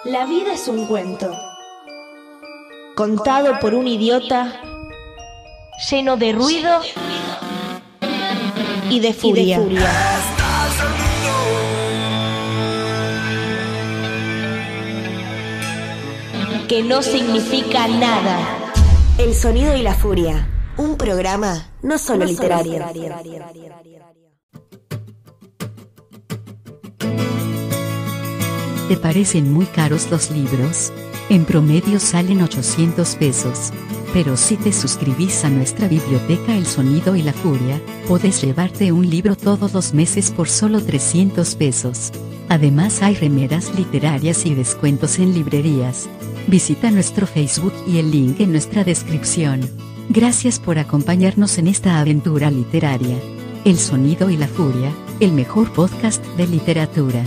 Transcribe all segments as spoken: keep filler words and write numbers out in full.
La vida es un cuento, contado por un idiota, lleno de ruido y de furia. Y de furia. Que no significa nada. El sonido y la furia. Un programa no solo no literario. Solo literario. ¿Te parecen muy caros los libros? En promedio salen ochocientos pesos. Pero si te suscribís a nuestra biblioteca El Sonido y la Furia, podés llevarte un libro todos los meses por solo trescientos pesos. Además hay remeras literarias y descuentos en librerías. Visita nuestro Facebook y el link en nuestra descripción. Gracias por acompañarnos en esta aventura literaria. El Sonido y la Furia, el mejor podcast de literatura.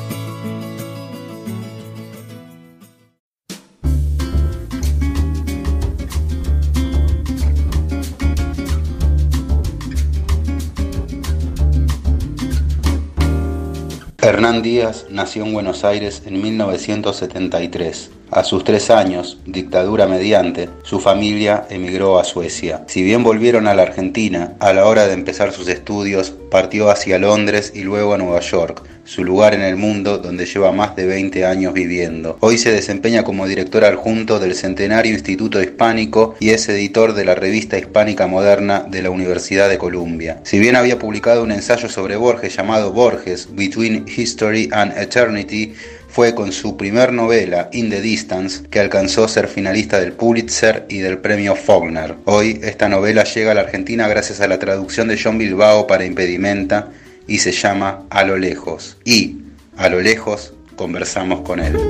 Hernán Díaz nació en Buenos Aires en mil novecientos setenta y tres. A sus tres años, dictadura mediante, su familia emigró a Suecia. Si bien volvieron a la Argentina, a la hora de empezar sus estudios, partió hacia Londres y luego a Nueva York, su lugar en el mundo donde lleva más de veinte años viviendo. Hoy se desempeña como director adjunto del Centenario Instituto Hispánico y es editor de la Revista Hispánica Moderna de la Universidad de Columbia. Si bien había publicado un ensayo sobre Borges llamado Borges, Between History and Eternity, fue con su primer novela, In the Distance, que alcanzó ser finalista del Pulitzer y del premio Faulkner. Hoy, esta novela llega a la Argentina gracias a la traducción de John Bilbao para Impedimenta y se llama A lo lejos. Y, a lo lejos, conversamos con él.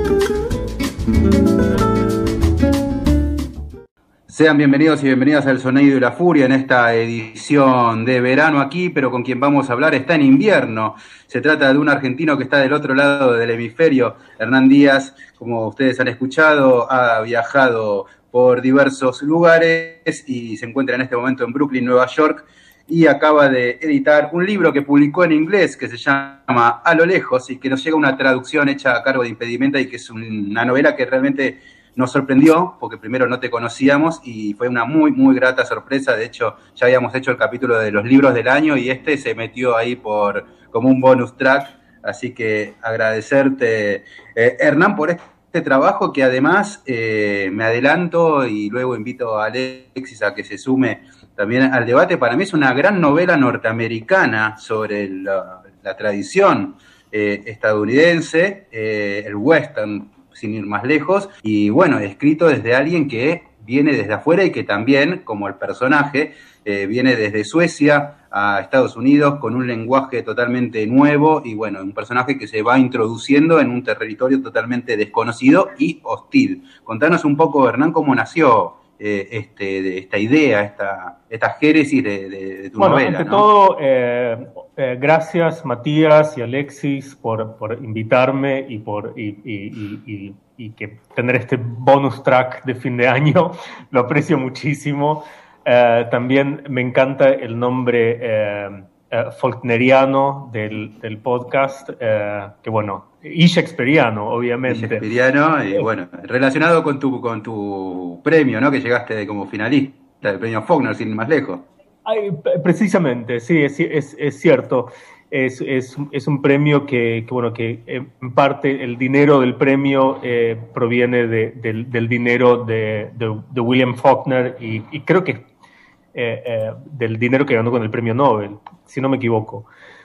Sean bienvenidos y bienvenidas al Sonido y la Furia en esta edición de verano aquí, pero con quien vamos a hablar está en invierno. Se trata de un argentino que está del otro lado del hemisferio. Hernán Díaz, como ustedes han escuchado, ha viajado por diversos lugares y se encuentra en este momento en Brooklyn, Nueva York, y acaba de editar un libro que publicó en inglés que se llama A lo lejos y que nos llega una traducción hecha a cargo de Impedimenta y que es una novela que realmente nos sorprendió, porque primero no te conocíamos y fue una muy, muy grata sorpresa. De hecho, ya habíamos hecho el capítulo de los libros del año y este se metió ahí por como un bonus track. Así que agradecerte, eh, Hernán, por este trabajo que además eh, me adelanto y luego invito a Alexis a que se sume también al debate. Para mí es una gran novela norteamericana sobre la, la tradición eh, estadounidense, eh, el western, sin ir más lejos, y bueno, escrito desde alguien que viene desde afuera y que también, como el personaje, eh, viene desde Suecia a Estados Unidos con un lenguaje totalmente nuevo y bueno, un personaje que se va introduciendo en un territorio totalmente desconocido y hostil. Contanos un poco, Hernán, cómo nació eh, este, de esta idea, esta, esta génesis de, de, de tu bueno, novela. Bueno, ante ¿no? todo, eh, eh, gracias Matías y Alexis por, por invitarme y por y, y, y, y, y que tener este bonus track de fin de año, lo aprecio muchísimo. Eh, también me encanta el nombre eh, eh, faulkneriano del, del podcast, eh, que bueno, y shakespeariano, obviamente. Y shakespeariano, y bueno, relacionado con tu, con tu premio, ¿no? Que llegaste como finalista del premio Faulkner, sin ir más lejos. Ay, precisamente, sí, es, es, es cierto. Es, es, es un premio que, que, bueno, que en parte el dinero del premio eh, proviene de, del, del dinero de, de, de William Faulkner y, y creo que eh, eh, del dinero que ganó con el premio Nobel, si no me equivoco.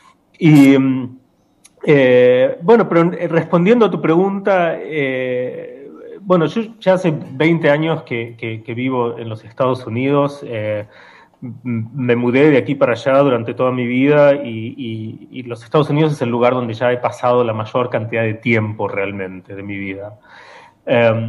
Y eh, bueno, pero respondiendo a tu pregunta, eh, bueno, yo ya hace veinte años que, que, que vivo en los Estados Unidos. Eh, me mudé de aquí para allá durante toda mi vida y, y, y los Estados Unidos es el lugar donde ya he pasado la mayor cantidad de tiempo realmente de mi vida. Um,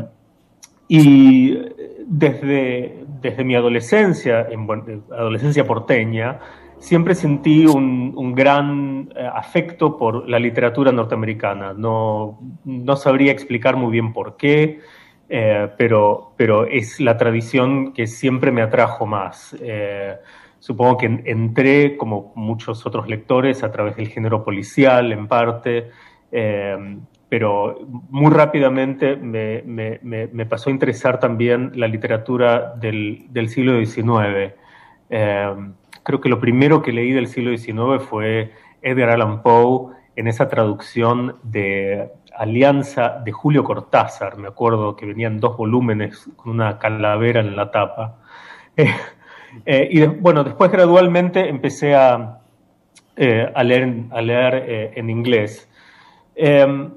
y desde, desde mi adolescencia, en, bueno, adolescencia porteña, siempre sentí un, un gran eh, afecto por la literatura norteamericana. No, no sabría explicar muy bien por qué. Eh, pero, pero es la tradición que siempre me atrajo más. Eh, supongo que entré, como muchos otros lectores, a través del género policial, en parte, eh, pero muy rápidamente me, me, me, me pasó a interesar también la literatura del, del siglo diecinueve. Eh, creo que lo primero que leí del siglo diecinueve fue Edgar Allan Poe, en esa traducción de Alianza de Julio Cortázar. Me acuerdo que venían dos volúmenes con una calavera en la tapa. Eh, eh, y de, bueno, después gradualmente empecé a, eh, a leer, a leer eh, en inglés. Eh,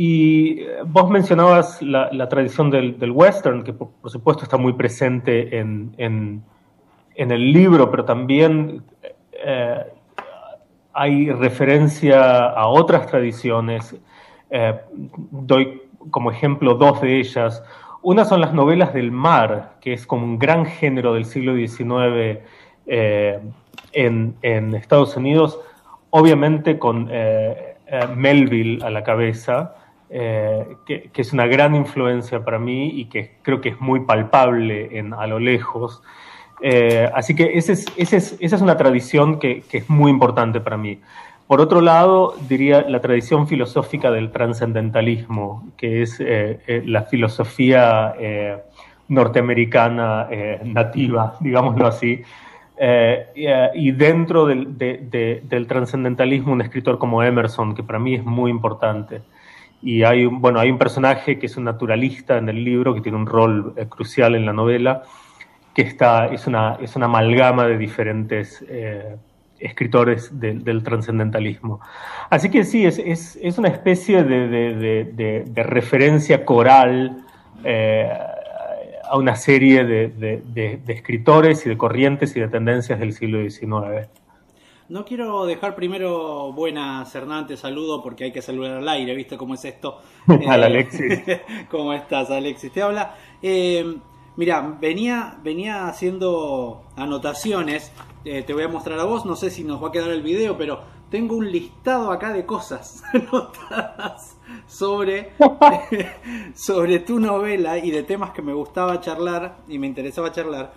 y vos mencionabas la, la tradición del, del western, que por, por supuesto está muy presente en, en, en el libro, pero también eh, hay referencia a otras tradiciones. Eh, doy como ejemplo dos de ellas. Una son las novelas del mar, que es como un gran género del siglo diecinueve eh, en, en Estados Unidos, obviamente con eh, eh, Melville a la cabeza, eh, que, que es una gran influencia para mí y que creo que es muy palpable en, a lo lejos. Eh, así que ese es, ese es, esa es una tradición que, que es muy importante para mí. Por otro lado, diría la tradición filosófica del trascendentalismo, que es eh, eh, la filosofía eh, norteamericana eh, nativa, digámoslo así. Eh, y, eh, y dentro del, de, de, del trascendentalismo, un escritor como Emerson, que para mí es muy importante. Y hay un, bueno, hay un personaje que es un naturalista en el libro, que tiene un rol eh, crucial en la novela, que está, es, una, es una amalgama de diferentes eh, escritores de, del trascendentalismo. Así que sí, es, es, es una especie de, de, de, de, de referencia coral eh, a una serie de, de, de, de escritores y de corrientes y de tendencias del siglo diecinueve. No quiero dejar primero buenas, Hernán, te saludo porque hay que saludar al aire, ¿viste cómo es esto? Al Alexis. ¿Cómo estás, Alexis? Te habla... Eh, Mira, venía, venía haciendo anotaciones, eh, te voy a mostrar a vos, no sé si nos va a quedar el video, pero tengo un listado acá de cosas anotadas sobre, sobre tu novela y de temas que me gustaba charlar y me interesaba charlar.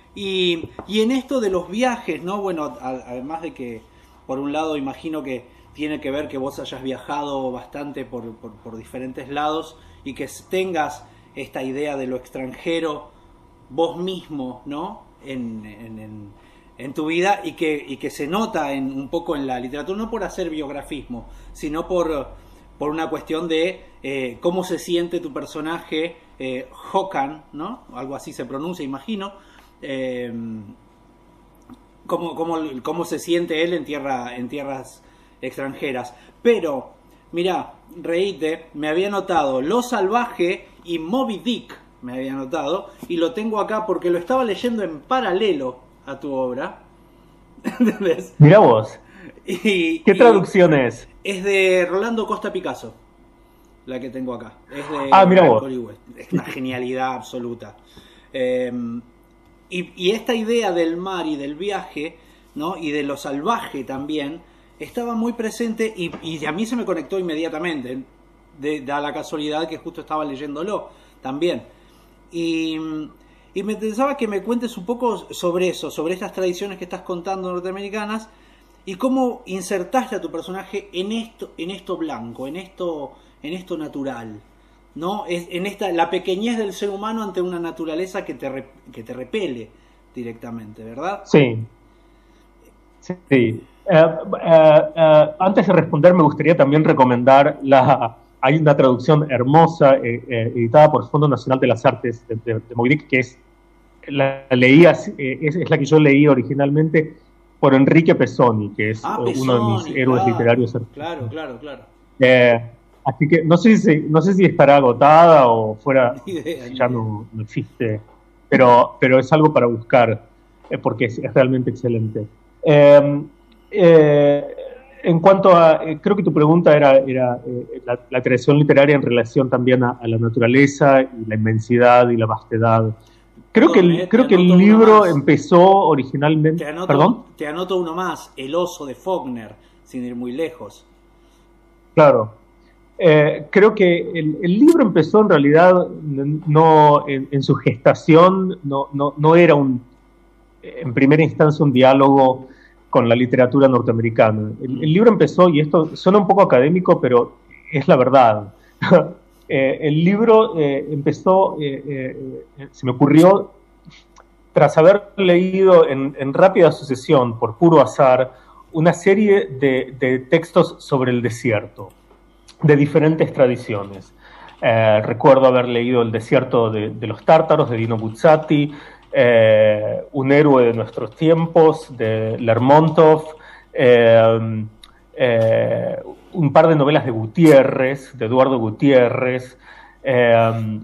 Y, y en esto de los viajes, ¿no? Bueno, a, además de que, por un lado, imagino que tiene que ver que vos hayas viajado bastante por, por, por diferentes lados y que tengas esta idea de lo extranjero vos mismo, ¿no? En, en, en, en tu vida y que, y que se nota en, un poco en la literatura, no por hacer biografismo, sino por, por una cuestión de eh, cómo se siente tu personaje, eh, Håkan, ¿no? Algo así se pronuncia, imagino. Eh, cómo, cómo, cómo se siente él en, tierra, en tierras extranjeras. Pero, mirá, reíte, me había notado Lo Salvaje y Moby Dick, me había notado, y lo tengo acá porque lo estaba leyendo en paralelo a tu obra. ¿Entendés? Mirá vos. Y, ¿Qué y traducción es? Es de Rolando Costa Picasso, la que tengo acá. Es de ah, mirá vos. Es una genialidad absoluta. Eh, y, y esta idea del mar y del viaje, ¿no? Y de lo salvaje también, estaba muy presente y, y a mí se me conectó inmediatamente. De, da la casualidad que justo estaba leyéndolo también. Y, y me interesaba que me cuentes un poco sobre eso, sobre estas tradiciones que estás contando norteamericanas y cómo insertaste a tu personaje en esto, en esto blanco, en esto, en esto natural, ¿no? Es, en esta, la pequeñez del ser humano ante una naturaleza que te, que te repele directamente, ¿verdad? Sí. Sí. Uh, uh, uh, antes de responder, me gustaría también recomendar la... Hay una traducción hermosa eh, eh, editada por el Fondo Nacional de las Artes de, de, de Moby Dick, que es la, leía, eh, es, es la que yo leí originalmente por Enrique Pezzoni, que es ah, uh, Pezzoni, uno de mis héroes claro, literarios. Claro, claro, claro. Eh, así que no sé, si, no sé si estará agotada o fuera, idea, ya no, no existe, pero, pero es algo para buscar, eh, porque es, es realmente excelente. Eh, eh, En cuanto a, eh, creo que tu pregunta era, era eh, la, la creación literaria en relación también a, a la naturaleza y la inmensidad y la vastedad. Creo que el, creo que el libro empezó originalmente... Te anoto, ¿Perdón? Te anoto uno más, El oso de Faulkner, sin ir muy lejos. Claro. Eh, creo que el, el libro empezó en realidad, no en, en su gestación, no, no, no era un, en primera instancia un diálogo con la literatura norteamericana. El, el libro empezó, y esto suena un poco académico, pero es la verdad. eh, el libro eh, empezó, eh, eh, se me ocurrió, tras haber leído en, en rápida sucesión, por puro azar, una serie de, de textos sobre el desierto, de diferentes tradiciones. Eh, recuerdo haber leído El desierto de, de los tártaros, de Dino Buzzati, eh, Un héroe de nuestros tiempos, de Lermontov, eh, eh, un par de novelas de Gutiérrez, de Eduardo Gutiérrez, eh,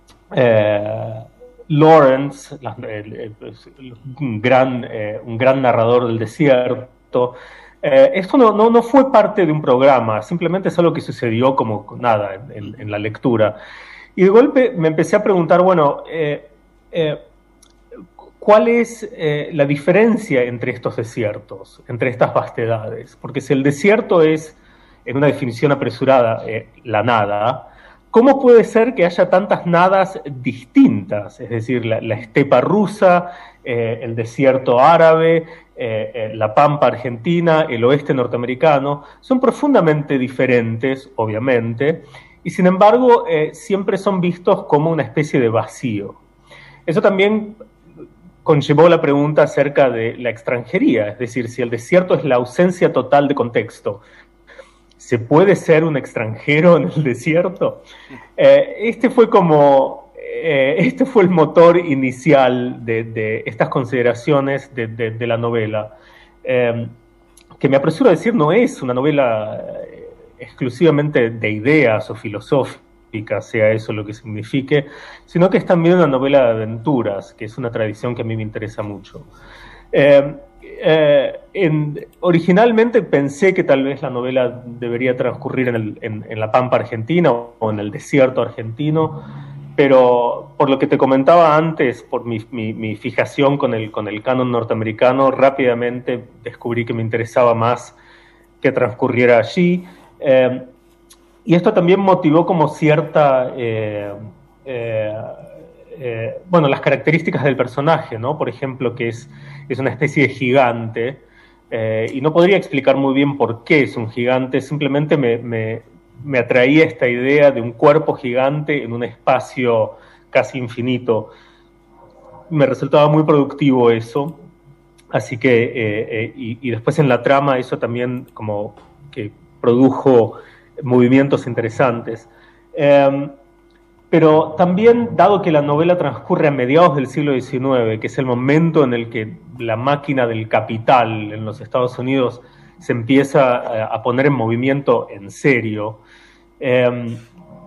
eh, Lawrence, la, el, el, el, un, gran, eh, un gran narrador del desierto. Eh, esto no, no, no fue parte de un programa, simplemente es algo que sucedió como nada en, en la lectura. Y de golpe me empecé a preguntar, bueno, eh, eh, ¿cuál es eh, la diferencia entre estos desiertos, entre estas vastedades? Porque si el desierto es, en una definición apresurada, eh, la nada, ¿cómo puede ser que haya tantas nadas distintas? Es decir, la, la estepa rusa, eh, el desierto árabe, eh, eh, la pampa argentina, el oeste norteamericano, son profundamente diferentes, obviamente, y sin embargo eh, siempre son vistos como una especie de vacío. Eso también conllevó la pregunta acerca de la extranjería, es decir, si el desierto es la ausencia total de contexto, ¿se puede ser un extranjero en el desierto? Eh, este fue como, eh, este fue el motor inicial de, de estas consideraciones de, de, de la novela, eh, que me apresuro a decir no es una novela eh, exclusivamente de ideas o filosófica, sea eso lo que signifique, sino que es también una novela de aventuras, que es una tradición que a mí me interesa mucho. Eh, Eh, en, originalmente pensé que tal vez la novela debería transcurrir en, el, en, en la pampa argentina o en el desierto argentino, pero por lo que te comentaba antes, por mi, mi, mi fijación con el, con el canon norteamericano, rápidamente descubrí que me interesaba más que transcurriera allí, eh, y esto también motivó como cierta... Eh, eh, Eh, bueno, las características del personaje, ¿no? Por ejemplo, que es, es una especie de gigante, eh, y no podría explicar muy bien por qué es un gigante, simplemente me, me, me atraía esta idea de un cuerpo gigante en un espacio casi infinito. Me resultaba muy productivo eso, así que, eh, eh, y, y después en la trama eso también como que produjo movimientos interesantes. Eh, Pero también, dado que la novela transcurre a mediados del siglo diecinueve, que es el momento en el que la máquina del capital en los Estados Unidos se empieza a poner en movimiento en serio, eh,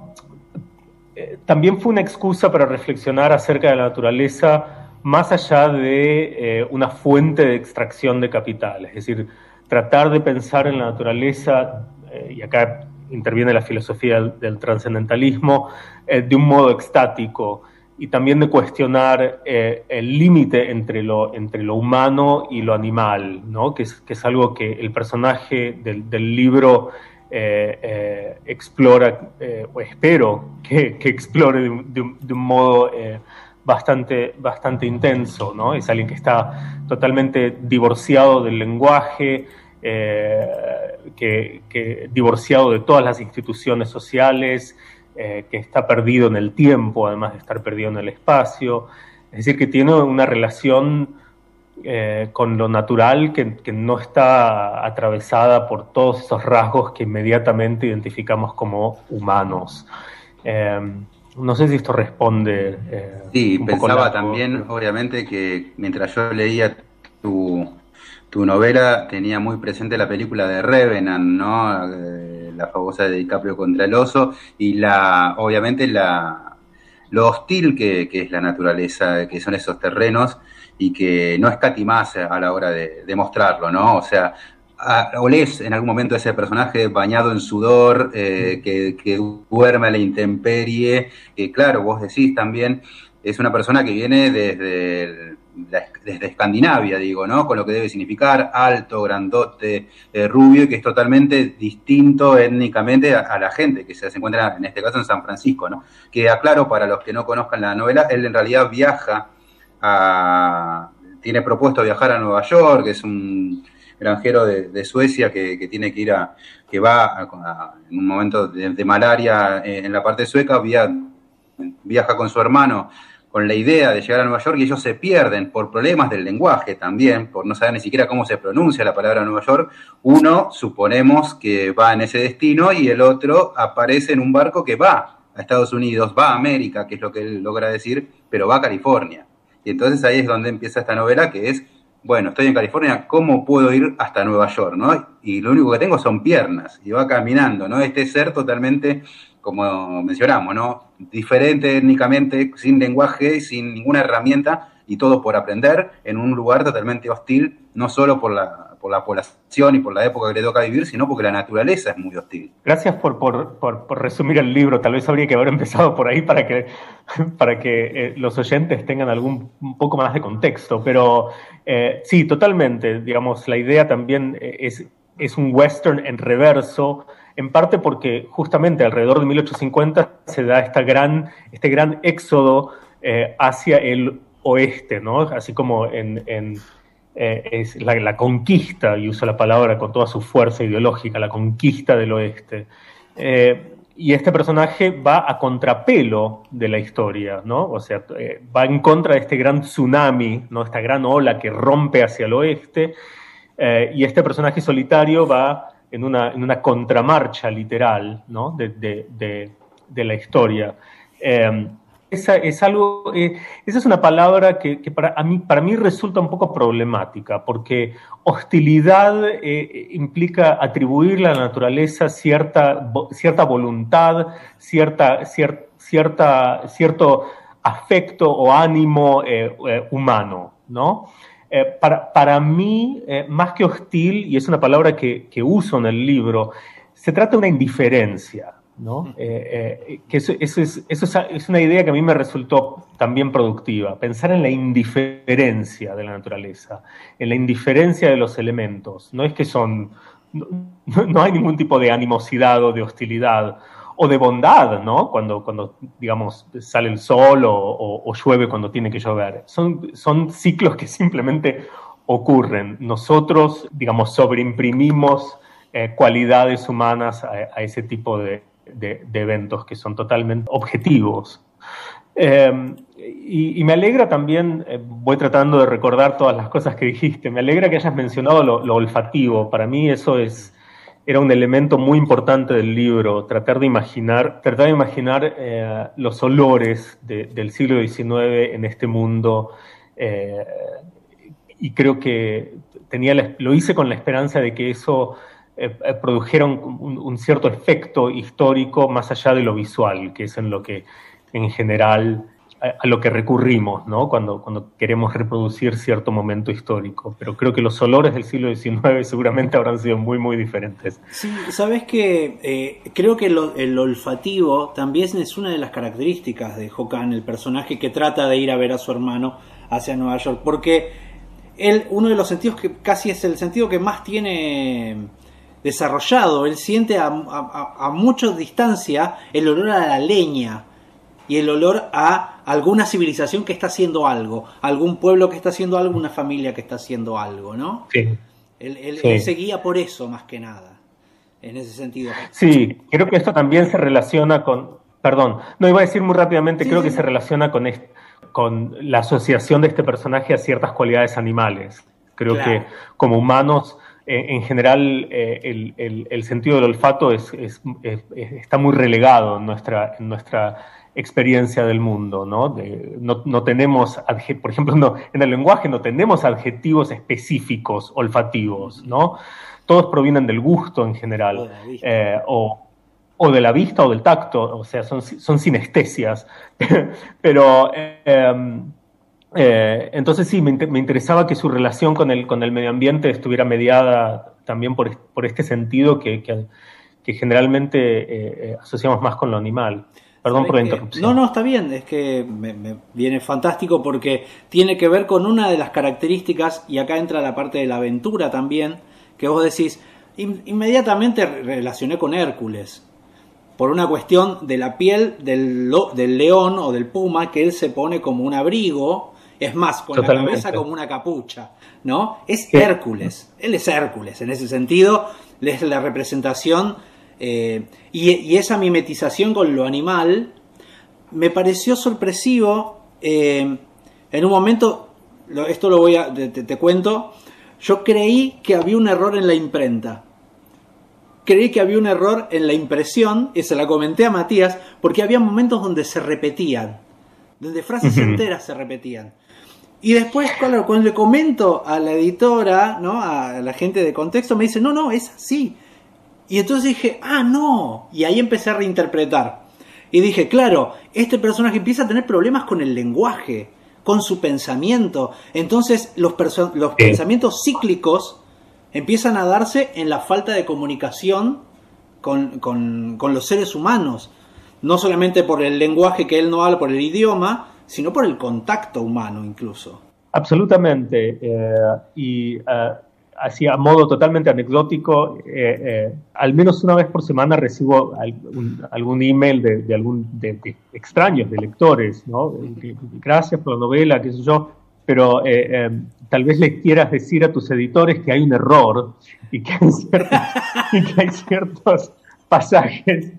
eh, también fue una excusa para reflexionar acerca de la naturaleza más allá de eh, una fuente de extracción de capital. Es decir, tratar de pensar en la naturaleza, eh, y acá interviene la filosofía del, del trascendentalismo, eh, de un modo extático, y también de cuestionar eh, el límite entre lo, entre lo humano y lo animal, ¿no? que, es, que es algo que el personaje del, del libro eh, eh, explora, eh, o espero que, que explore de, de, de un modo eh, bastante, bastante intenso, ¿no? Es alguien que está totalmente divorciado del lenguaje, Eh, que, que divorciado de todas las instituciones sociales, eh, que está perdido en el tiempo, además de estar perdido en el espacio. Es decir, que tiene una relación eh, con lo natural que, que no está atravesada por todos esos rasgos que inmediatamente identificamos como humanos. Eh, no sé si esto responde. Eh, sí, un pensaba poco largo, también, pero... obviamente, que mientras yo leía tu... Tu novela tenía muy presente la película de Revenant, ¿no? Eh, la famosa de DiCaprio contra el oso, y la, obviamente la, lo hostil que, que es la naturaleza, que son esos terrenos, y que no escatimás a la hora de, de mostrarlo, ¿no? O sea, a, olés en algún momento ese personaje bañado en sudor, eh, que, que duerme a la intemperie, que claro, vos decís también, es una persona que viene desde el, desde Escandinavia, digo, ¿no? Con lo que debe significar, alto, grandote, eh, rubio, y que es totalmente distinto étnicamente a, a la gente que se encuentra, en este caso, en San Francisco, ¿no? Que aclaro, para los que no conozcan la novela, él en realidad viaja a... tiene propuesto viajar a Nueva York, que es un, granjero de, de Suecia que, que tiene que ir a, que va a, a, en un momento de, de malaria en, en la parte sueca, via, viaja con su hermano con la idea de llegar a Nueva York y ellos se pierden por problemas del lenguaje también, por no saber ni siquiera cómo se pronuncia la palabra Nueva York. Uno, suponemos que va en ese destino y el otro aparece en un barco que va a Estados Unidos, va a América, que es lo que él logra decir, pero va a California. Y entonces ahí es donde empieza esta novela, que es, bueno, estoy en California, ¿cómo puedo ir hasta Nueva York, no? Y lo único que tengo son piernas, y va caminando, ¿no? Este ser totalmente, como mencionamos, ¿no? Diferente étnicamente, sin lenguaje, sin ninguna herramienta, y todo por aprender, en un lugar totalmente hostil, no solo por la, por la población y por la época que le toca vivir, sino porque la naturaleza es muy hostil. Gracias por, por, por, por resumir el libro. Tal vez habría que haber empezado por ahí para que, para que eh, los oyentes tengan algún un poco más de contexto. Pero eh, sí, totalmente. Digamos, la idea también es, es un western en reverso, en parte porque justamente alrededor de mil ochocientos cincuenta se da esta gran, este gran éxodo eh, hacia el oeste, ¿no? Así como en, en eh, es la, la conquista, y uso la palabra con toda su fuerza ideológica, la conquista del oeste. Eh, y este personaje va a contrapelo de la historia, ¿no? O sea, eh, va en contra de este gran tsunami, ¿no? Esta gran ola que rompe hacia el oeste, eh, y este personaje solitario va en una, en una contramarcha literal, ¿no? de, de, de, de la historia. Eh, esa, es algo, eh, esa es una palabra que, que para, a mí, para mí resulta un poco problemática, porque hostilidad eh, implica atribuirle a la naturaleza cierta, cierta voluntad, cierta, cier, cierta, cierto afecto o ánimo eh, eh, humano, ¿no? Eh, para, para mí, eh, más que hostil, y es una palabra que, que uso en el libro, se trata de una indiferencia, ¿no? Eh, eh, que eso, eso, es, eso es, es una idea que a mí me resultó también productiva, pensar en la indiferencia de la naturaleza, en la indiferencia de los elementos. No es que son, no, no hay ningún tipo de animosidad o de hostilidad, o de bondad, ¿no? Cuando, cuando digamos, sale el sol o, o, o llueve cuando tiene que llover. Son, son ciclos que simplemente ocurren. Nosotros, digamos, sobreimprimimos eh, cualidades humanas a, a ese tipo de, de, de eventos que son totalmente objetivos. Eh, y, y me alegra también, eh, voy tratando de recordar todas las cosas que dijiste, me alegra que hayas mencionado lo, lo olfativo. Para mí eso es... era un elemento muy importante del libro, tratar de imaginar, tratar de imaginar eh, los olores de, del siglo diecinueve en este mundo, eh, y creo que tenía la, lo hice con la esperanza de que eso eh, produjera un, un, un cierto efecto histórico más allá de lo visual, que es en lo que en general a lo que recurrimos, ¿no? Cuando, cuando queremos reproducir cierto momento histórico. Pero creo que los olores del siglo diecinueve seguramente habrán sido muy, muy diferentes. Sí, sabes que eh, creo que lo, el olfativo también es una de las características de Hokan, el personaje que trata de ir a ver a su hermano hacia Nueva York, porque él, uno de los sentidos que casi es el sentido que más tiene desarrollado, él siente a, a, a mucha distancia el olor a la leña y el olor a alguna civilización que está haciendo algo, algún pueblo que está haciendo algo, una familia que está haciendo algo, ¿no? Sí. Él, él, sí. él se guía por eso, más que nada, en ese sentido. Sí, creo que esto también se relaciona con... Perdón, no iba a decir muy rápidamente, sí, creo sí. que se relaciona con, este, con la asociación de este personaje a ciertas cualidades animales. Creo claro. que como humanos... En general, eh, el, el, el sentido del olfato es, es, es, está muy relegado en nuestra, en nuestra experiencia del mundo, ¿no? De, no, no tenemos, por ejemplo, no, en el lenguaje no tenemos adjetivos específicos olfativos, ¿no? Todos provienen del gusto en general, eh, o, o de la vista o del tacto, o sea, son, son sinestesias. Pero... Eh, Eh, entonces sí, me, me interesaba que su relación con el, con el medio ambiente estuviera mediada también por, por este sentido que, que, que generalmente eh, asociamos más con lo animal. Perdón por la interrupción. No, no, está bien, es que me, me viene fantástico porque tiene que ver con una de las características, y acá entra la parte de la aventura también, que vos decís, in, inmediatamente relacioné con Hércules, por una cuestión de la piel del, del león o del puma que él se pone como un abrigo, Es más, con Totalmente. la cabeza como una capucha, ¿no? Es Sí. Hércules, él es Hércules, en ese sentido, es la representación, eh, y, y esa mimetización con lo animal me pareció sorpresivo. Eh, en un momento, lo, esto lo voy a, te, te cuento, yo creí que había un error en la imprenta. Creí que había un error en la impresión, y se la comenté a Matías, porque había momentos donde se repetían, donde frases Ujú. enteras se repetían. Y después, claro, cuando le comento a la editora, ¿no? A la gente de contexto, me dice, no, no, es así. Y entonces dije, ah, no. Y ahí empecé a reinterpretar. Y dije, claro, este personaje empieza a tener problemas con el lenguaje, con su pensamiento. Entonces los, perso- los Sí. pensamientos cíclicos empiezan a darse en la falta de comunicación con, con, con los seres humanos. No solamente por el lenguaje que él no habla, por el idioma, sino por el contacto humano incluso. Absolutamente. Eh, y eh, así a modo totalmente anecdótico, eh, eh, al menos una vez por semana recibo algún, algún email de, de algún de, de extraños, de lectores, ¿no? Gracias por la novela, qué sé yo, pero eh, eh, tal vez les quieras decir a tus editores que hay un error y que hay ciertos, y que hay ciertos pasajes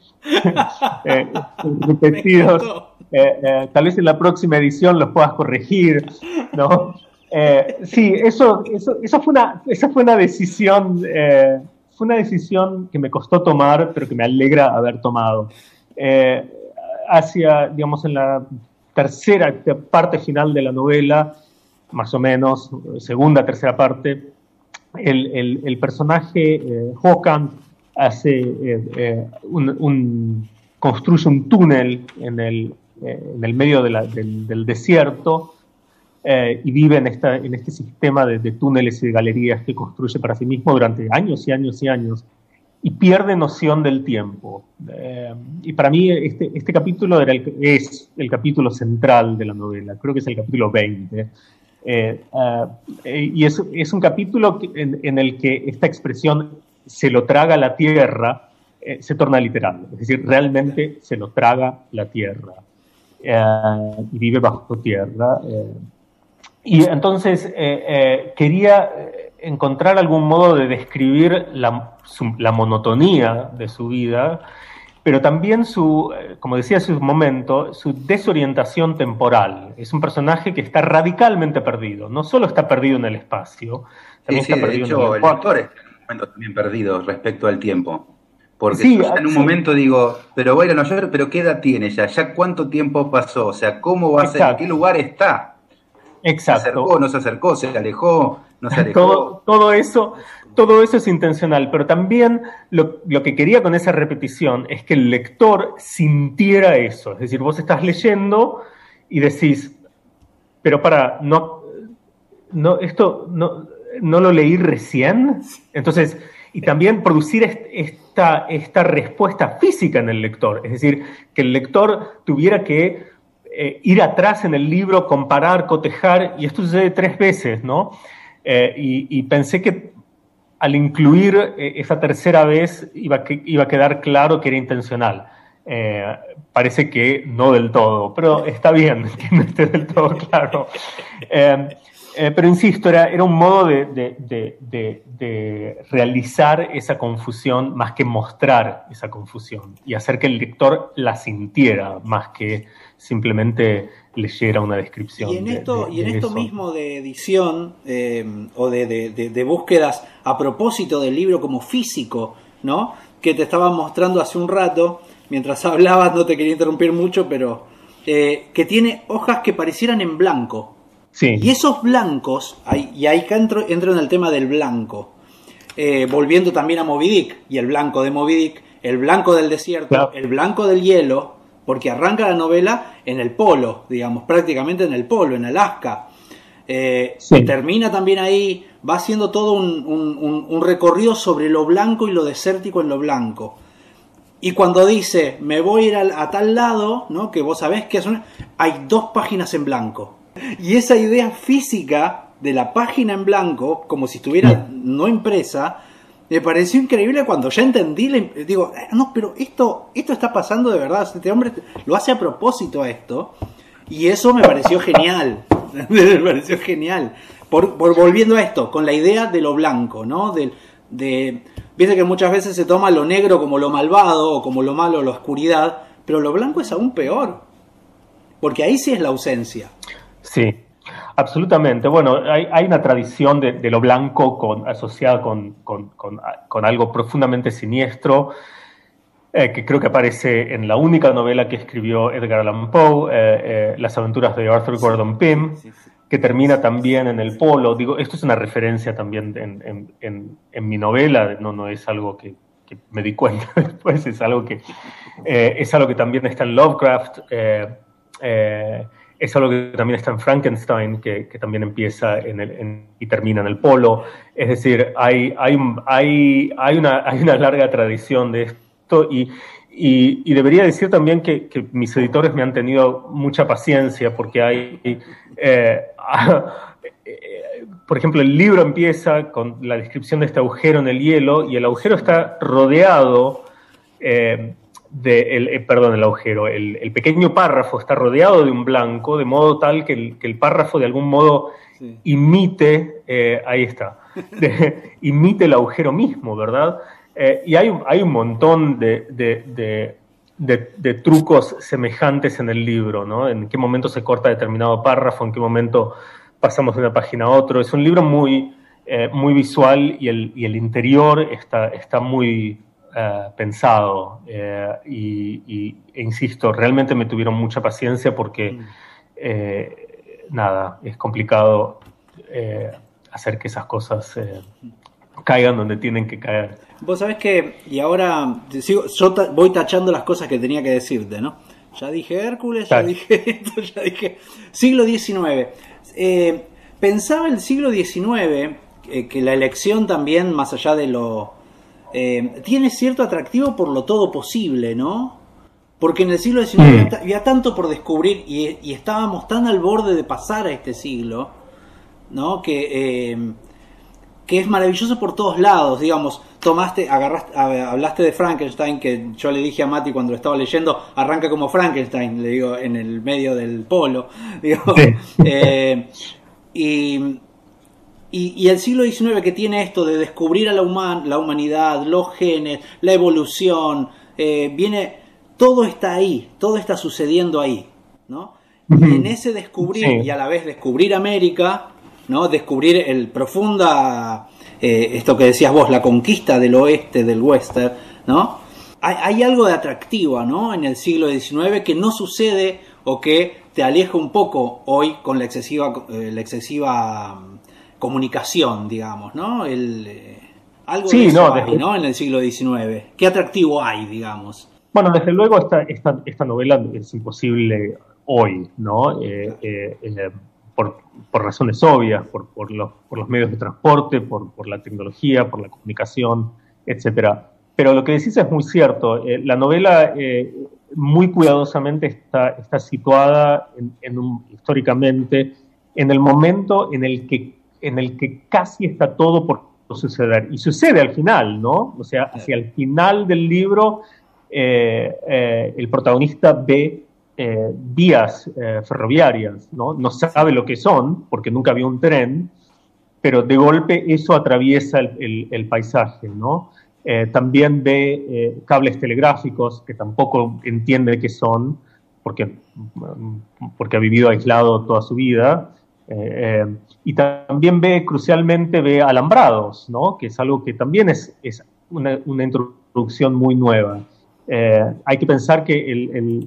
eh, repetidos. Eh, eh, tal vez en la próxima edición los puedas corregir, ¿no? Eh, sí, eso, eso, eso fue una, esa fue una decisión, eh, fue una decisión que me costó tomar, pero que me alegra haber tomado. Eh, hacia, digamos, en la tercera parte final de la novela, más o menos, segunda, tercera parte, el, el, el personaje eh, Håkan hace, eh, eh, un, un, construye un túnel en el, eh, en el medio de la, del, del desierto, eh, y vive en, esta, en este sistema de, de túneles y de galerías que construye para sí mismo durante años y años y años, y pierde noción del tiempo. Eh, y para mí este, este capítulo era el, es el capítulo central de la novela, creo que es el capítulo veinte. Eh, uh, y es, es un capítulo en, en el que esta expresión se lo traga la tierra eh, se torna literal, es decir, realmente se lo traga la tierra eh, y vive bajo tierra. Eh, y entonces eh, eh, quería encontrar algún modo de describir la, su, la monotonía de su vida, pero también su, como decía hace un momento, su desorientación temporal. Es un personaje que está radicalmente perdido. No solo está perdido en el espacio, también sí, está sí, perdido de hecho, en el el lector está en un momento también perdido respecto al tiempo. Porque sí, yo en un sí. momento digo, pero voy a ir a Nueva York, pero ¿qué edad tiene ya? ¿Ya cuánto tiempo pasó? O sea, ¿cómo va a ser? ¿En qué lugar está? Exacto. ¿Se acercó, no se acercó, se alejó, no se alejó? Todo, todo eso... Todo eso es intencional, pero también lo, lo que quería con esa repetición es que el lector sintiera eso. Es decir, vos estás leyendo y decís, pero para, no, no, esto no, no lo leí recién. Entonces, y también producir est, esta, esta respuesta física en el lector. Es decir, que el lector tuviera que eh, ir atrás en el libro, comparar, cotejar, y esto sucede tres veces, ¿no? Eh, y, y pensé que al incluir eh, esa tercera vez iba, que, iba a quedar claro que era intencional. Eh, parece que no del todo, pero está bien que no esté del todo claro. Eh, eh, pero insisto, era, era un modo de, de, de, de, de realizar esa confusión más que mostrar esa confusión y hacer que el lector la sintiera más que simplemente leyera una descripción. Y en de, esto, de, y en de esto eso. mismo de edición eh, o de, de, de, de búsquedas a propósito del libro como físico, ¿no? Que te estaba mostrando hace un rato, mientras hablabas, no te quería interrumpir mucho, pero eh, que tiene hojas que parecieran en blanco. Sí. Y esos blancos, ahí, y ahí entro, entro en el tema del blanco, eh, volviendo también a Moby Dick, y el blanco de Moby Dick, el blanco del desierto, Claro. el blanco del hielo, porque arranca la novela en el polo, digamos, prácticamente en el polo, en Alaska. Eh, Sí. Termina también ahí, va haciendo todo un, un, un, un recorrido sobre lo blanco y lo desértico en lo blanco. Y cuando dice, me voy a ir a, a tal lado, ¿no? Que vos sabés que son, hay dos páginas en blanco. Y esa idea física de la página en blanco, como si estuviera no impresa, me pareció increíble cuando ya entendí, le, digo, no, pero esto, esto está pasando de verdad, este hombre lo hace a propósito a esto, y eso me pareció genial, Me pareció genial. Por, por volviendo a esto, con la idea de lo blanco, ¿no? De, de, viste que muchas veces se toma lo negro como lo malvado o como lo malo, la oscuridad, pero lo blanco es aún peor, porque ahí sí es la ausencia. Sí, absolutamente. Bueno, hay, hay una tradición de, de lo blanco con, asociada con, con, con, con algo profundamente siniestro, eh, que creo que aparece en la única novela que escribió Edgar Allan Poe, eh, eh, Las aventuras de Arthur Gordon Pym, sí, sí, sí. que termina también en el polo. Digo, esto es una referencia también en, en, en, en mi novela, no, no es algo que, que me di cuenta después, es algo que, eh, es algo que también está en Lovecraft, eh, eh, es algo que también está en Frankenstein, que, que también empieza en el, en, y termina en el polo. Es decir, hay, hay, hay, hay, una, hay una larga tradición de esto y, y, y debería decir también que, que mis editores me han tenido mucha paciencia porque hay... Eh, por ejemplo, el libro empieza con la descripción de este agujero en el hielo y el agujero está rodeado... Eh, De el, eh, perdón, el agujero, el, el pequeño párrafo está rodeado de un blanco, de modo tal que el, que el párrafo de algún modo sí. imite, eh, ahí está, de, imite el agujero mismo, ¿verdad? Eh, y hay, hay un montón de, de, de, de, de trucos semejantes en el libro, ¿no? En qué momento se corta determinado párrafo, en qué momento pasamos de una página a otra. Es un libro muy, eh, muy visual y el, y el interior está, está muy... Uh, pensado uh, y, y e insisto, realmente me tuvieron mucha paciencia porque mm. eh, nada, es complicado eh, hacer que esas cosas eh, caigan donde tienen que caer. Vos sabés que, y ahora sigo, yo ta- voy tachando las cosas que tenía que decirte, ¿no? Ya dije Hércules, ya claro. dije esto, ya dije siglo diecinueve. Eh, pensaba el siglo diecinueve eh, que la elección también, más allá de lo Eh, tiene cierto atractivo por lo todo posible, ¿no? Porque en el siglo diecinueve mm. había tanto por descubrir y, y estábamos tan al borde de pasar a este siglo, ¿no? Que, eh, que es maravilloso por todos lados, digamos. Tomaste, agarraste, hablaste de Frankenstein, que yo le dije a Mati cuando lo estaba leyendo, arranca como Frankenstein, le digo, en el medio del polo, digo, sí. eh, y Y, y el siglo diecinueve que tiene esto de descubrir a la, human, la humanidad, los genes, la evolución, eh, viene, todo está ahí, todo está sucediendo ahí, ¿no? Y en ese descubrir, sí. y a la vez descubrir América, ¿no? Descubrir el profunda, eh, esto que decías vos, la conquista del oeste, del western, ¿no? Hay, hay algo de atractivo, ¿no? En el siglo diecinueve que no sucede o que te aleja un poco hoy con la excesiva, eh, la excesiva comunicación, digamos, ¿no? El, eh, algo sí, de eso no, hay, desde... ¿no? En el siglo diecinueve. ¿Qué atractivo hay, digamos? Bueno, desde luego esta, esta, esta novela es imposible hoy, ¿no? Eh, eh, eh, por, por razones obvias, por, por, los, por los medios de transporte, por, por la tecnología, por la comunicación, etcétera. Pero lo que decís es muy cierto. Eh, la novela eh, muy cuidadosamente está, está situada en, en un, históricamente en el momento en el que en el que casi está todo por suceder. Y sucede al final, ¿no? O sea, hacia el final del libro, eh, eh, el protagonista ve eh, vías eh, ferroviarias, ¿no? No sabe lo que son, porque nunca vio un tren, pero de golpe eso atraviesa el, el, el paisaje, ¿no? Eh, también ve eh, cables telegráficos, que tampoco entiende qué son, porque, porque ha vivido aislado toda su vida. Eh, eh, y también ve, crucialmente, ve alambrados, ¿no? Que es algo que también es, es una, una introducción muy nueva. Eh, hay que pensar que el, el,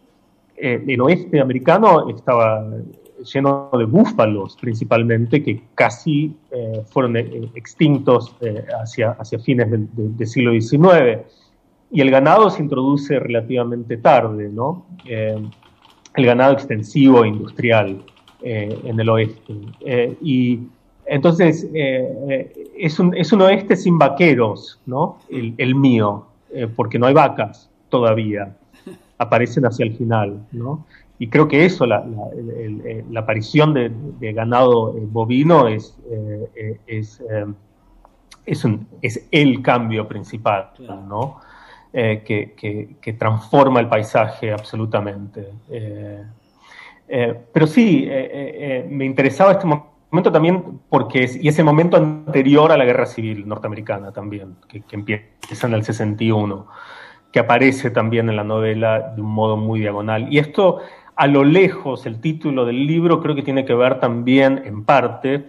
el oeste americano estaba lleno de búfalos, principalmente, que casi eh, fueron eh, extintos eh, hacia, hacia fines del, del, del siglo diecinueve. Y el ganado se introduce relativamente tarde, ¿no? Eh, el ganado extensivo e industrial. Eh, en el oeste. Eh, y entonces eh, es, un, es un oeste sin vaqueros, ¿no? El, el mío, eh, porque no hay vacas todavía, aparecen hacia el final, ¿no? Y creo que eso, la, la, el, el, la aparición de, de ganado bovino es, eh, es, eh, es, un, es el cambio principal, ¿no? Eh, que, que, que transforma el paisaje absolutamente. Eh, Eh, pero sí, eh, eh, me interesaba este momento también porque es, y ese momento anterior a la Guerra Civil norteamericana también, que, que empieza en el sesenta y uno, que aparece también en la novela de un modo muy diagonal. Y esto, a lo lejos, el título del libro creo que tiene que ver también, en parte,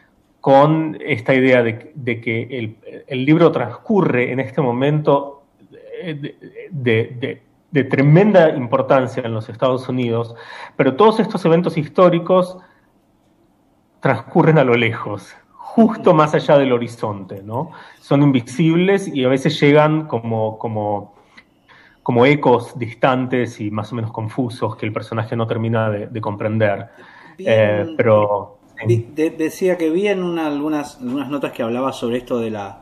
con esta idea de, de que el, el libro transcurre en este momento de, de, de, de tremenda importancia en los Estados Unidos, pero todos estos eventos históricos transcurren a lo lejos, justo más allá del horizonte, ¿no? Son invisibles y a veces llegan como, como, como ecos distantes y más o menos confusos que el personaje no termina de, de comprender. Bien, eh, pero de, de, decía que vi en una, algunas, algunas notas que hablaba sobre esto de la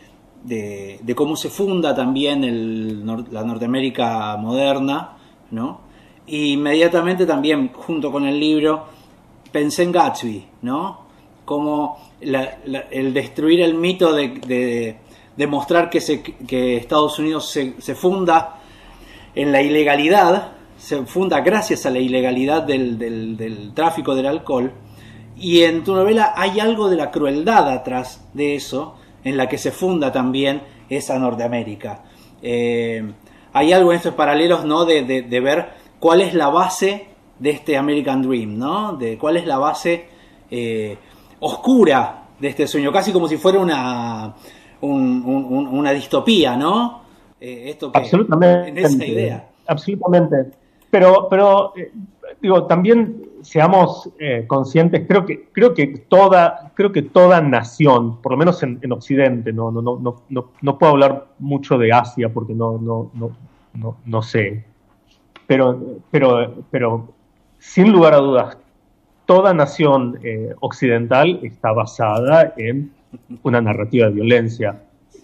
de, de cómo se funda también el, la Norteamérica moderna, ¿no? Y inmediatamente también, junto con el libro, pensé en Gatsby, ¿no? Como la, la, el destruir el mito de, de, de mostrar que, se, que Estados Unidos se, se funda en la ilegalidad, se funda gracias a la ilegalidad del, del, del tráfico del alcohol, y en tu novela hay algo de la crueldad atrás de eso, en la que se funda también esa Norteamérica. Eh, hay algo en estos paralelos, ¿no? De, de, de ver cuál es la base de este American Dream, ¿no? De cuál es la base eh, oscura de este sueño, casi como si fuera una, un, un, una distopía, ¿no? Eh, esto que, absolutamente, en esa idea. Absolutamente. Pero, pero eh, digo, también seamos eh, conscientes, creo que, creo que toda, creo que toda nación, por lo menos en, en Occidente, no, no, no, no, no, no puedo hablar mucho de Asia porque no, no, no, no, no sé. Pero, pero, pero sin lugar a dudas, toda nación eh, occidental está basada en una narrativa de violencia.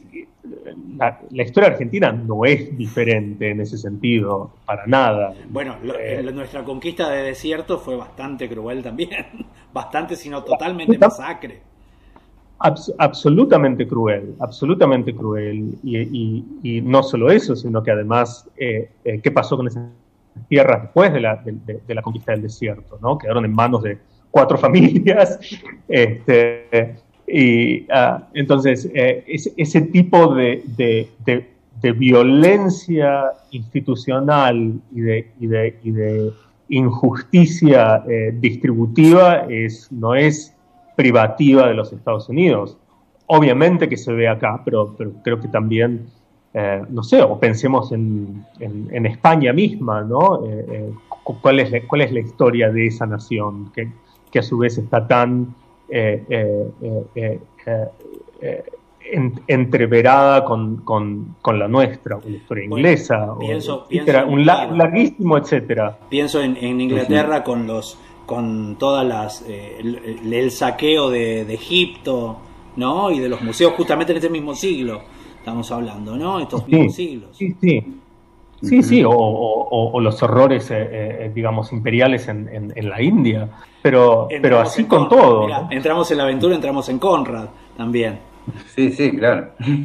La, la historia argentina no es diferente en ese sentido, para nada. Bueno, lo, eh, nuestra conquista de desierto fue bastante cruel también, bastante, sino totalmente masacre. Abs absolutamente cruel, absolutamente cruel. Y, y, y no solo eso, sino que además, eh, eh, ¿qué pasó con esas tierras después de la, de, de, de la conquista del desierto, ¿no? Quedaron en manos de cuatro familias. Este, y uh, entonces, eh, ese, ese tipo de, de, de, de violencia institucional y de, y de, y de injusticia eh, distributiva es, no es privativa de los Estados Unidos. Obviamente que se ve acá, pero, pero creo que también, eh, no sé, o pensemos en, en, en España misma, ¿no? Eh, eh, ¿cuál, es la, ¿Cuál es la historia de esa nación que, que a su vez está tan eh, eh, eh, eh, eh, en, entreverada con, con, con la nuestra, una historia inglesa, bueno, pienso, o, etcétera, pienso un la, larguísimo, etcétera. Pienso en, en Inglaterra sí. con los con todas las eh, el, el saqueo de, de Egipto, ¿no? Y de los museos justamente en este mismo siglo estamos hablando, ¿no? Estos sí, mismos siglos. Sí, sí. Sí, uh-huh. sí, o, o, o los horrores, eh, eh, digamos, imperiales en, en, en la India, pero, pero así con Conrad, todo. Mirá, entramos en la aventura, entramos en Conrad también. Sí, sí, claro.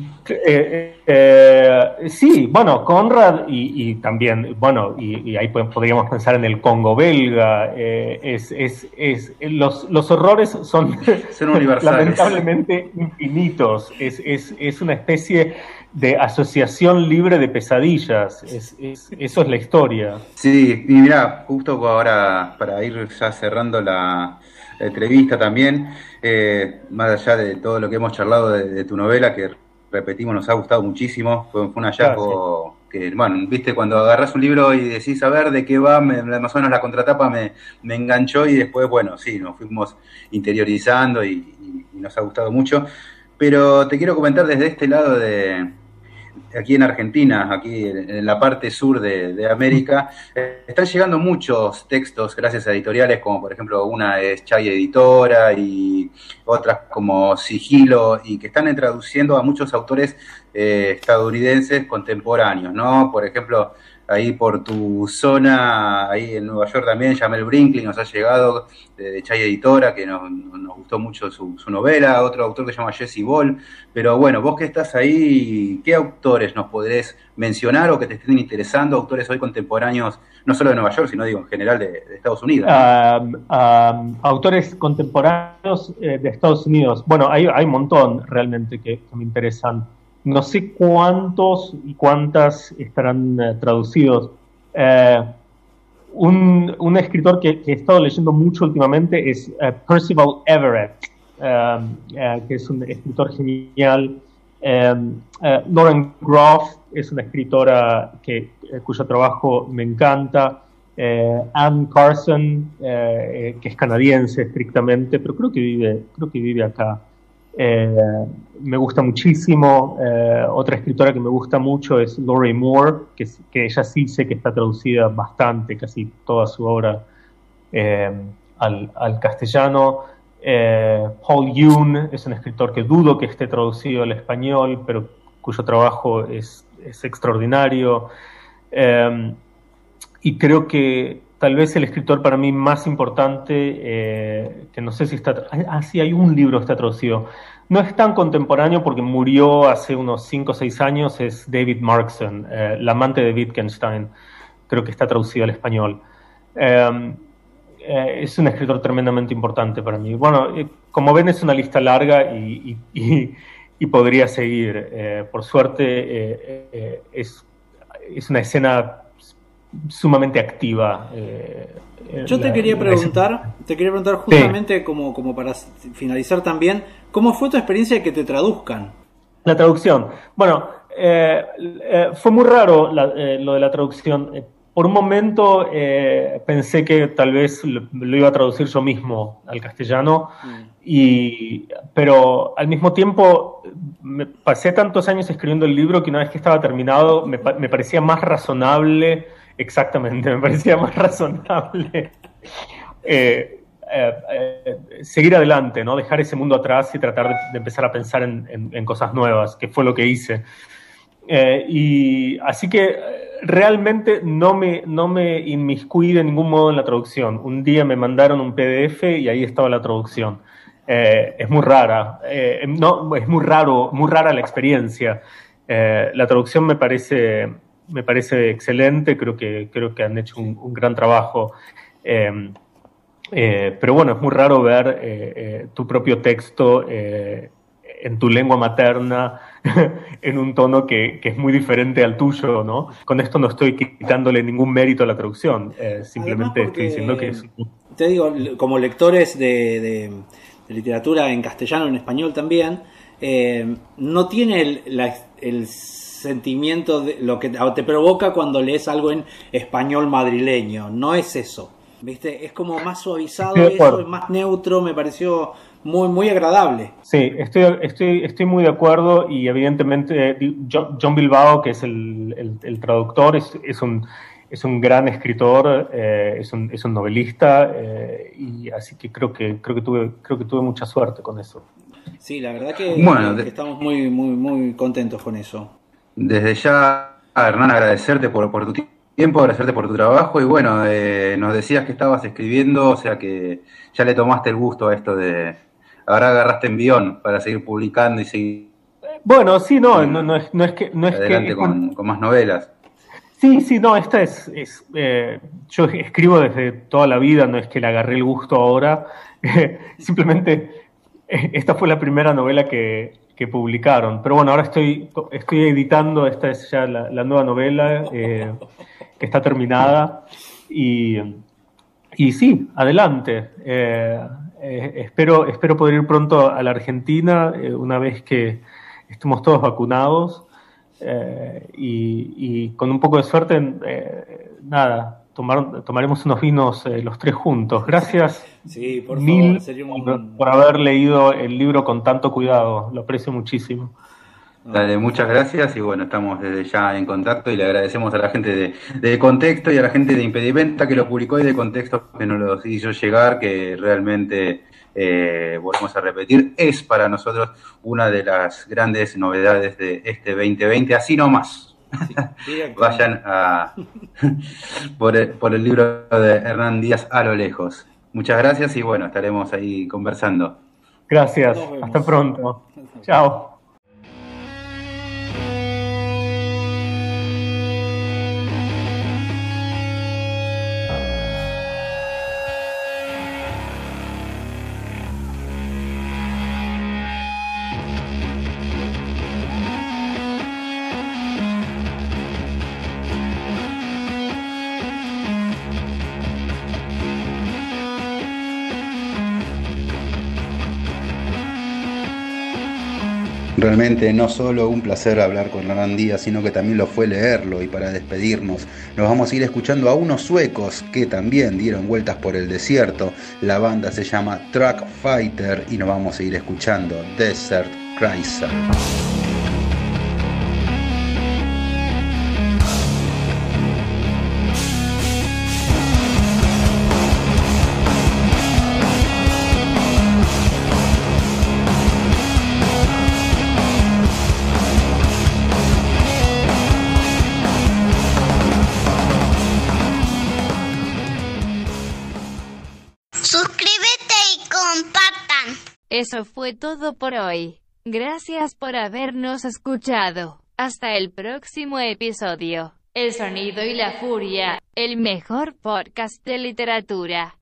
Eh, eh, sí, bueno, Conrad y, y también, bueno, y, y ahí podríamos pensar en el Congo belga, eh, es, es, es, los, los horrores son, son universales, lamentablemente infinitos, es, es, es una especie de asociación libre de pesadillas, es, es, eso es la historia. Sí, y mirá, justo ahora para ir ya cerrando la, la entrevista también, eh, más allá de todo lo que hemos charlado de, de tu novela, que repetimos, nos ha gustado muchísimo, fue, fue un hallazgo que, bueno, viste, cuando agarrás un libro y decís a ver de qué va, me, más o menos la contratapa me, me enganchó y después, bueno, sí, nos fuimos interiorizando y, y, y nos ha gustado mucho, pero te quiero comentar desde este lado de... aquí en Argentina, aquí en la parte sur de, de América, eh, están llegando muchos textos gracias a editoriales, como por ejemplo una es Chay Editora y otras como Sigilo, y que están traduciendo a muchos autores eh, estadounidenses contemporáneos, ¿no? Por ejemplo, ahí por tu zona, ahí en Nueva York también, Jamel Brinkley nos ha llegado, de, de Chay Editora, que nos, nos gustó mucho su, su novela, otro autor que se llama Jesse Ball, pero bueno, vos que estás ahí, ¿qué autores nos podrés mencionar o que te estén interesando, autores hoy contemporáneos, no solo de Nueva York, sino digo en general de, de Estados Unidos? ¿No? Um, um, autores contemporáneos eh, de Estados Unidos, bueno, hay, hay un montón realmente que, que me interesan. No sé cuántos y cuántas estarán uh, traducidos. Uh, un, un escritor que, que he estado leyendo mucho últimamente es uh, Percival Everett, uh, uh, que es un escritor genial. Um, uh, Lauren Groff es una escritora que, uh, cuyo trabajo me encanta. Uh, Anne Carson, uh, uh, que es canadiense estrictamente, pero creo que vive, creo que vive acá. Eh, me gusta muchísimo. Eh, otra escritora que me gusta mucho es Lori Moore, que, que ella sí sé que está traducida bastante, casi toda su obra eh, al, al castellano. Eh, Paul Yoon es un escritor que dudo que esté traducido al español, pero cuyo trabajo es, es extraordinario. Eh, y creo que tal vez el escritor para mí más importante, eh, que no sé si está... Ah, sí, hay un libro que está traducido. No es tan contemporáneo porque murió hace unos cinco o seis años, es David Markson, eh, el amante de Wittgenstein. Creo que está traducido al español. Eh, eh, es un escritor tremendamente importante para mí. Bueno, eh, como ven es una lista larga y, y, y, y podría seguir. Eh, por suerte eh, eh, es, es una escena sumamente activa. Eh, Yo te la, quería preguntar, la... te quería preguntar justamente sí. como, como para finalizar también, ¿cómo fue tu experiencia de que te traduzcan? La traducción. Bueno, eh, eh, fue muy raro la, eh, lo de la traducción. Por un momento eh, pensé que tal vez lo, lo iba a traducir yo mismo al castellano, mm. y, pero al mismo tiempo me pasé tantos años escribiendo el libro que una vez que estaba terminado me, me parecía más razonable. Exactamente, me parecía más razonable eh, eh, eh, seguir adelante, ¿no? Dejar ese mundo atrás y tratar de, de empezar a pensar en, en, en cosas nuevas, que fue lo que hice. Eh, y así que realmente no me, no me inmiscuí de ningún modo en la traducción. Un día me mandaron un P D F y ahí estaba la traducción. Eh, es muy rara, eh, no, es muy raro, muy rara la experiencia. Eh, la traducción me parece... me parece excelente, creo que, creo que han hecho un, un gran trabajo. Eh, eh, pero bueno, es muy raro ver eh, eh, tu propio texto eh, en tu lengua materna, en un tono que, que es muy diferente al tuyo, ¿no? Con esto no estoy quitándole ningún mérito a la traducción, eh, simplemente estoy diciendo que es... Te digo, como lectores de, de, de literatura en castellano, en español también, eh, no tiene el... La, el sentimiento de lo que te provoca cuando lees algo en español madrileño, no es eso, ¿viste? Es como más suavizado, eso es más neutro, me pareció muy muy agradable. Sí, estoy estoy estoy muy de acuerdo y evidentemente John Bilbao, que es el, el, el traductor, es, es un es un gran escritor, eh, es un es un novelista, eh, y así que creo que creo que tuve creo que tuve mucha suerte con eso. Sí, la verdad que, bueno, que, de... que estamos muy muy muy contentos con eso. Desde ya, Hernán, agradecerte por, por tu tiempo, agradecerte por tu trabajo y bueno, eh, nos decías que estabas escribiendo, o sea que ya le tomaste el gusto a esto de... Ahora agarraste envión para seguir publicando y seguir... Bueno, sí, no, no, no, es, no es que... No es adelante que, con, con más novelas. Sí, sí, no, esta es... es eh, yo escribo desde toda la vida, no es que le agarré el gusto ahora, simplemente esta fue la primera novela que... que publicaron, pero bueno, ahora estoy estoy editando, esta es ya la, la nueva novela eh, que está terminada y, y sí, adelante. Eh, eh, espero espero poder ir pronto a la Argentina eh, una vez que estemos todos vacunados eh, y, y con un poco de suerte, eh, nada, tomar, tomaremos unos vinos eh, los tres juntos. Gracias sí, por mil favor, sería un... por, por haber leído el libro con tanto cuidado, lo aprecio muchísimo. Dale, muchas gracias y bueno, estamos desde ya en contacto y le agradecemos a la gente de, de Contexto y a la gente de Impedimenta que lo publicó y de Contexto que nos lo hizo llegar, que realmente, eh, volvemos a repetir, es para nosotros una de las grandes novedades de este veinte veinte, así nomás. Sí, vayan a por, el, por el libro de Hernán Díaz, A lo lejos. Muchas gracias y bueno, estaremos ahí conversando. Gracias, hasta pronto. Chao. Realmente no solo un placer hablar con Hernán Díaz, sino que también lo fue leerlo. Y para despedirnos, nos vamos a ir escuchando a unos suecos que también dieron vueltas por el desierto. La banda se llama Truck Fighter y nos vamos a ir escuchando Desert Chrysler. Eso fue todo por hoy. Gracias por habernos escuchado. Hasta el próximo episodio. El sonido y la furia, el mejor podcast de literatura.